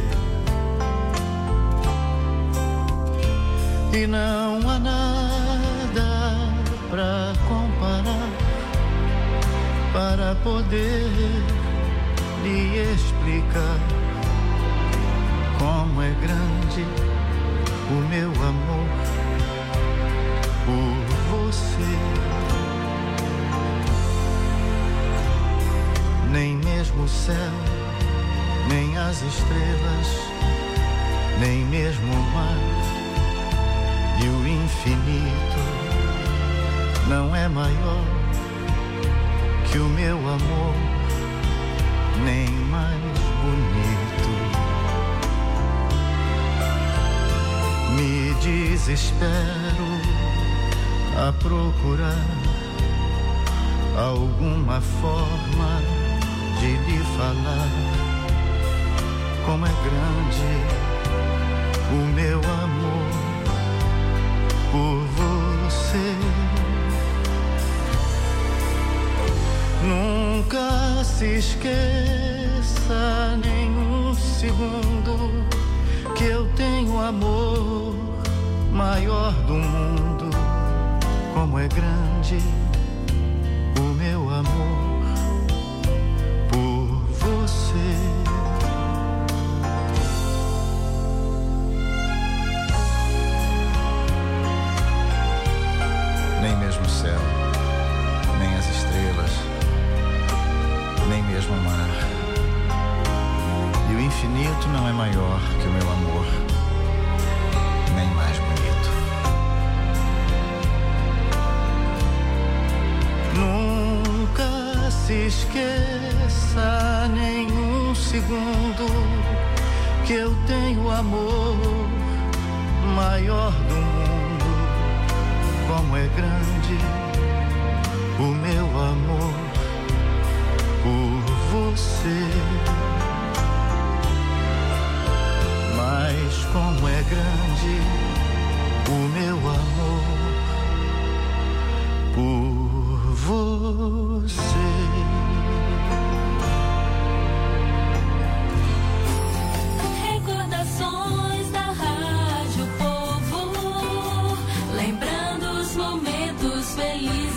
E não há nada pra comparar, para poder lhe explicar como é grande o meu amor por você. Nem mesmo o céu, nem as estrelas, nem mesmo o mar e o infinito não é maior que o meu amor, nem mais bonito. Me desespero a procurar alguma forma de lhe falar como é grande o meu amor por você. Nunca se esqueça nem um segundo que eu tenho amor maior do mundo. Como é grande o meu amor por você. Nem mesmo o céu, nem as estrelas, nem mesmo o mar e o infinito não é maior que o meu amor, nem mais bonito. Nunca se esqueça nem um segundo que eu tenho amor maior do mundo. Como é grande o meu amor por você. Mas como é grande o meu amor por você. Recordações da Rádio Povo, lembrando os momentos felizes.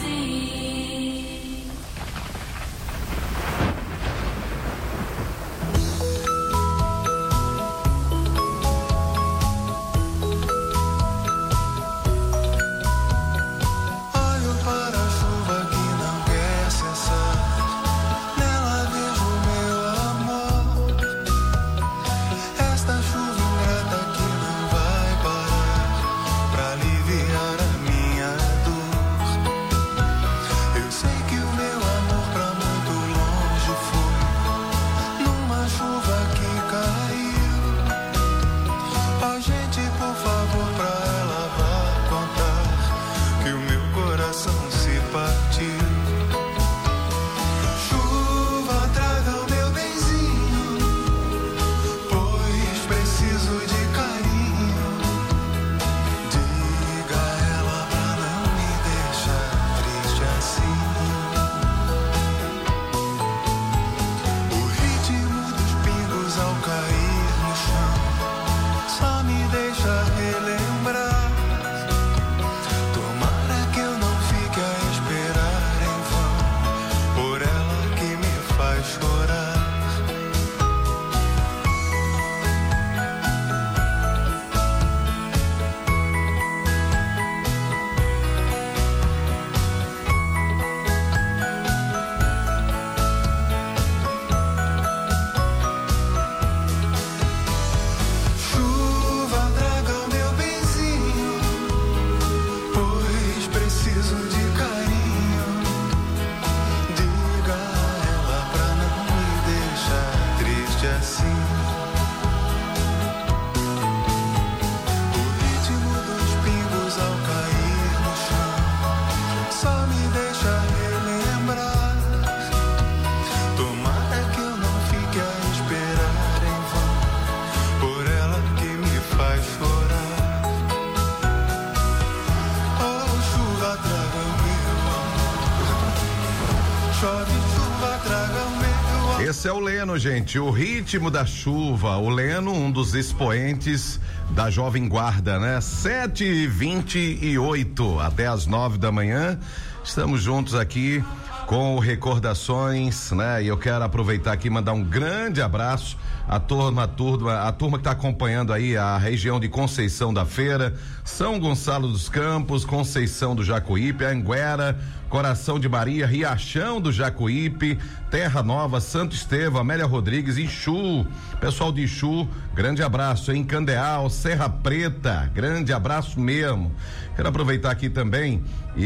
Esse é o Leno, gente, o ritmo da chuva. O Leno, um dos expoentes da Jovem Guarda, né? sete e vinte e oito, até as nove da manhã. Estamos juntos aqui com o Recordações, né? E eu quero aproveitar aqui e mandar um grande abraço à turma, a turma, a turma que está acompanhando aí a região de Conceição da Feira, São Gonçalo dos Campos, Conceição do Jacuípe, Anguera, Coração de Maria, Riachão do Jacuípe, Terra Nova, Santo Estevão, Amélia Rodrigues, Ixu, pessoal de Ixu, grande abraço, em Candeal, Serra Preta, grande abraço mesmo. Quero aproveitar aqui também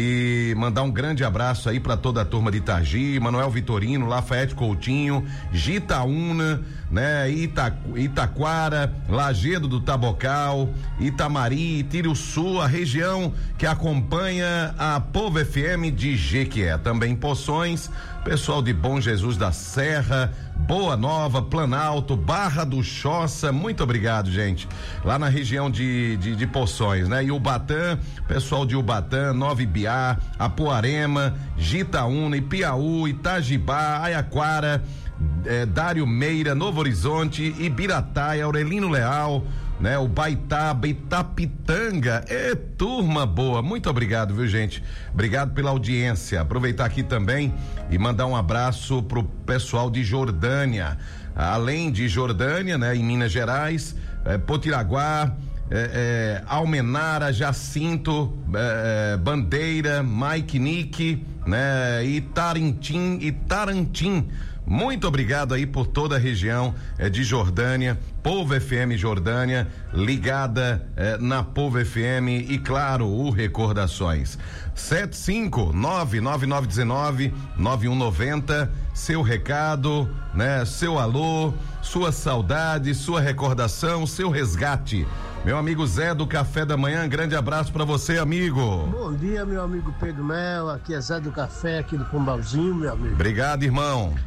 e mandar um grande abraço aí para toda a turma de Itagi, Manuel Vitorino, Lafayette Coutinho, Gitaúna, né, Ita, Itaquara, Lagedo do Tabocal, Itamari, Itiruçu, a região que acompanha a Povo F M de Jequié, também Poções, pessoal de Bom Jesus da Serra, Boa Nova, Planalto, Barra do Choça, muito obrigado, gente, lá na região de, de, de Poções, né? E Ubatã, pessoal de Ubatã, Nova Ibiá, Apuarema, Gitaúna, Ipiaú, Itajibá, Aiaquara, eh, Dário Meira, Novo Horizonte, Ibirataia, Aurelino Leal, né? O Baitaba, Itapitanga, é turma boa, muito obrigado, viu, gente? Obrigado pela audiência. Aproveitar aqui também e mandar um abraço pro pessoal de Jordânia, além de Jordânia, né? Em Minas Gerais, eh, Potiraguá, eh, eh, Almenara, Jacinto, eh, Bandeira, Mike Nick, né? E Tarentim, e Tarantim. Muito obrigado aí por toda a região eh, de Jordânia, Povo F M Jordânia, ligada eh, na Povo F M e claro, o Recordações. sete cinco nove nove nove um nove nove um nove zero, seu recado, né? Seu alô, sua saudade, sua recordação, seu resgate. Meu amigo Zé do Café da Manhã, grande abraço pra você, amigo. Bom dia, meu amigo Pedro Mel, aqui é Zé do Café, aqui do Pombauzinho, meu amigo. Obrigado, irmão.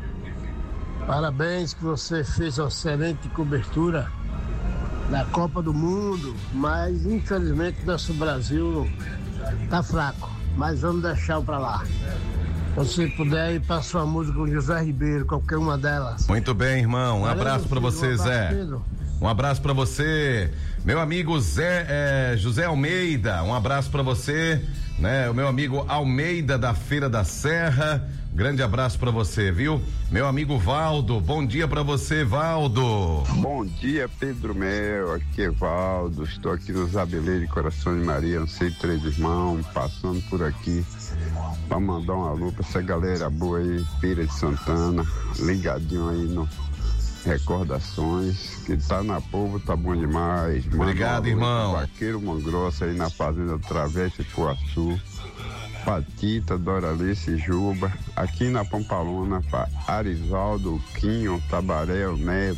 Parabéns que você fez uma excelente cobertura da Copa do Mundo, mas infelizmente nosso Brasil tá fraco, mas vamos deixar pra lá. Se você puder ir para sua música com José Ribeiro, qualquer uma delas. Muito bem, irmão, um Valeu, abraço pra filho, você, um abraço, Zé. Pedro. Um abraço pra você, meu amigo Zé, é, José Almeida, um abraço pra você, né? O meu amigo Almeida da Feira da Serra, grande abraço pra você, viu? Meu amigo Valdo, bom dia pra você, Valdo. Bom dia, Pedro Mel, aqui é Valdo, estou aqui no Zabelê de Coração de Maria, não sei, três irmãos, passando por aqui pra mandar um alô pra essa galera boa aí, Feira de Santana, ligadinho aí no Recordações, que tá na Povo, tá bom demais. Manda Obrigado, um irmão. Vaqueiro Mangrossa aí na Fazenda Travessa de Poaçu, Patita, Doralice Juba, aqui na Pampalona, pra Arisaldo, Quinho, Tabarel, Neto,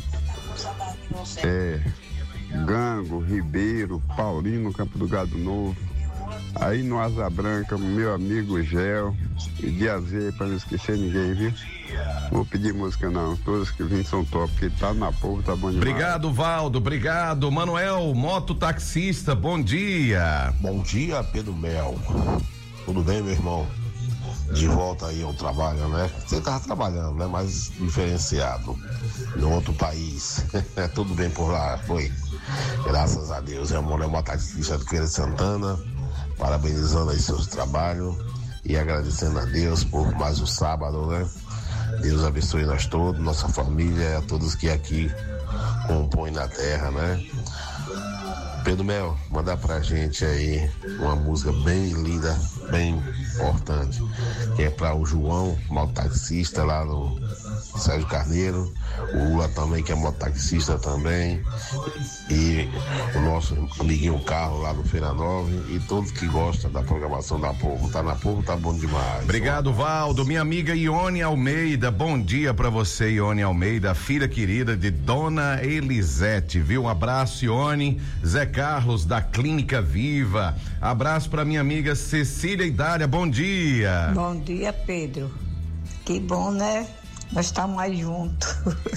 é, Gango, Ribeiro, Paulino, Campo do Gado Novo, aí no Asa Branca, meu amigo Gel, e de azeite pra não esquecer ninguém, viu? Vou pedir música não, todas que vêm são top, porque tá na Povo, tá bom demais. Obrigado, Valdo, obrigado. Manuel, mototaxista, bom dia. Bom dia, Pedro Mel. Tudo bem, meu irmão? De volta aí ao trabalho, né? Você tava trabalhando, né? Mas diferenciado, em outro país. Tudo bem por lá, foi? Graças a Deus. É o Manuel, mototaxista do Feira de Santana, parabenizando aí seus trabalhos e agradecendo a Deus por mais um sábado, né? Deus abençoe nós todos, nossa família, a todos que aqui compõem na terra, né? Pedro Mel, mandar pra gente aí uma música bem linda, bem importante, que é pra o João, mototaxista lá no Sérgio Carneiro, o Lula também, que é mototaxista também, e o nosso amiguinho Carlos lá no Feira Nova, e todos que gostam da programação da Povo. Tá na Povo, tá bom demais. Obrigado, Valdo. Minha amiga Ione Almeida, bom dia pra você, Ione Almeida, filha querida de Dona Elisete, viu? Um abraço, Ione. Zé Carlos, da Clínica Viva. Abraço pra minha amiga Cecília Idária, bom dia. Bom dia, Pedro. Que bom, né? Nós estamos mais juntos.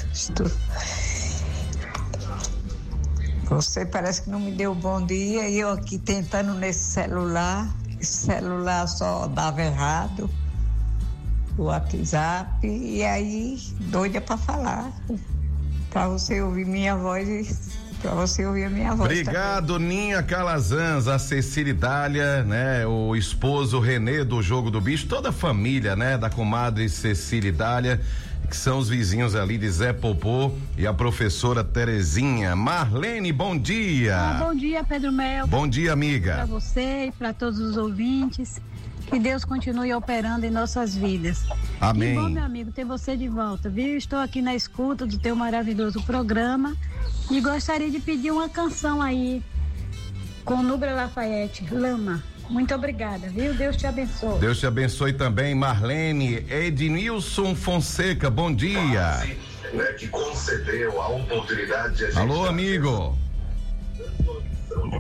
Você parece que não me deu bom dia e eu aqui tentando nesse celular. Esse celular só dava errado. o WhatsApp, e aí doida para falar, para você ouvir minha voz, para você ouvir a minha voz. Obrigado, também. Ninha Calazans, a Cecília Dália, né? O esposo Renê do Jogo do Bicho, toda a família, né? Da comadre Cecília Dália, que são os vizinhos ali de Zé Popô, e a professora Terezinha. Marlene, bom dia. Ah, bom dia, Pedro Mel. Bom dia, amiga. Para você e para todos os ouvintes. Que Deus continue operando em nossas vidas. Amém. Que bom, meu amigo, ter você de volta, viu? Estou aqui na escuta do teu maravilhoso programa e gostaria de pedir uma canção aí com Nubra Lafayette, Lama. Muito obrigada, viu? Deus te abençoe. Deus te abençoe também, Marlene. Ednilson Fonseca, bom dia. Né, que concedeu a oportunidade de a gente. Alô, amigo.